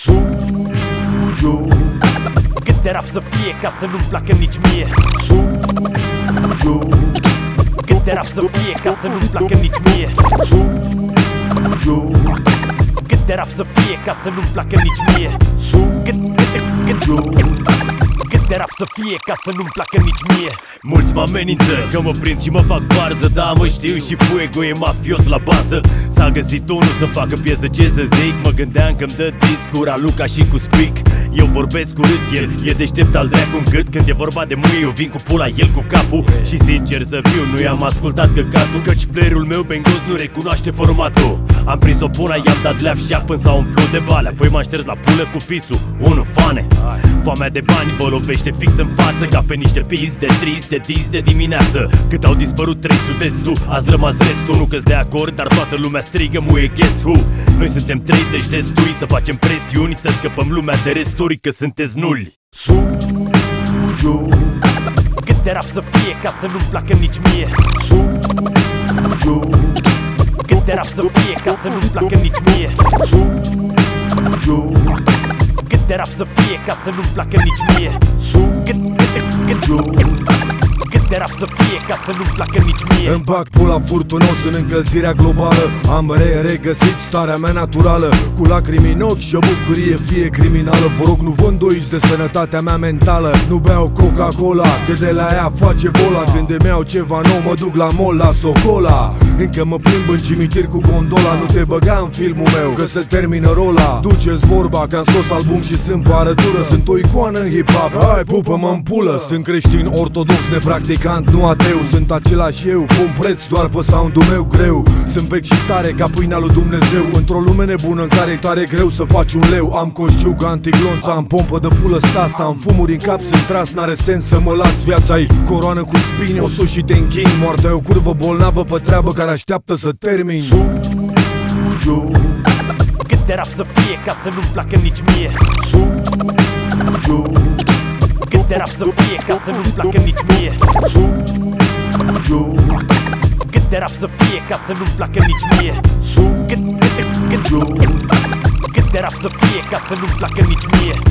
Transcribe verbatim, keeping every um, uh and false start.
Sujo. Cât de rap să fie ca să nu-mi placă nici mie. Sujo. Cât de rap să fie ca să nu-mi placă nici mie. Sujo. Cât de rap să fie ca să nu-mi placă nici mie. Sujo. Cât de rap să fie ca să nu-mi placă nici mie. Mulți mă amenință că mă prind și mă fac varză, dar mă știu și Fuego e mafiot la bază. S-a găsit unul să facă piesă, ce să zic. Mă gândeam că-mi dă discura Luca și cu Spic. Eu vorbesc urât, el e deștept al dracu încât când e vorba de muie eu vin cu pula, el cu capul. Și sincer să fiu, nu i-am ascultat căcatul, căci playerul meu bengos nu recunoaște formatul. Am prins-o pula, i-am dat leap și până s-a umplut de bale. Apoi m-am șters la pulă cu fisul, unu fane. Foamea de bani vă lovește fix în față, ca pe niște pis de trist de dis de dimineață. Cât au dispărut trei sute, tu ați rămas restul. Nu că-s de acord, dar toată lumea strigă muie guess who. Noi suntem trei, deci destui să facem presiuni, să scăpăm lumea de resturi, că sunteți nuli. Sujo. Cât de rap să fie ca să nu-mi placă nici mie. Sujo. Cât de rap să fie ca să nu-mi placă nici mie. Sujo. Cât de rap să fie ca să nu-mi placă nici mie. Sujo. Cât de rap să fie ca să nu-mi placă nici mie. Îmi bag pula furtunos în încălzirea globală. Am re-regăsit starea mea naturală, cu lacrimi în ochi și o bucurie fie criminală. Vă rog, nu vă îndoiți de sănătatea mea mentală. Nu beau Coca-Cola, că de la ea face bola. Când îmi iau ceva nou mă duc la mall la Socola. Încă mă plimb în cimitir cu gondola. Nu te băga în filmul meu, că se termină rola. Duceți vorba că am scos album și sunt pe arătură. Sunt o icoană în hip-hop, hai pupă-mă în pulă. Sunt creștin ortodox, nepracticant, nu ateu. Sunt același eu, pun preț doar pe sound-ul meu greu. Sunt vechi și tare ca pâinea lui Dumnezeu. Într-o lume nebună în care e tare greu să faci un leu. Am coșciug antiglonț, am pompă de pulă stasă. Am fumuri în cap, sunt tras, n-are sens să mă las. Viața-i coroană cu spine, o sus și te închini. Moartea e o curvă bolnavă pe treabă care așteaptă să termin. Sujo. Cât de rap să fie ca să nu-mi placă nici mie. Sujo. Cât de rap să fie ca să nu-mi placă nici mie. Sujo. Cât de rap să fie ca să nu-mi placă nici mie. Sujo. Cât de rap să fie ca să nu-mi placă nici mie.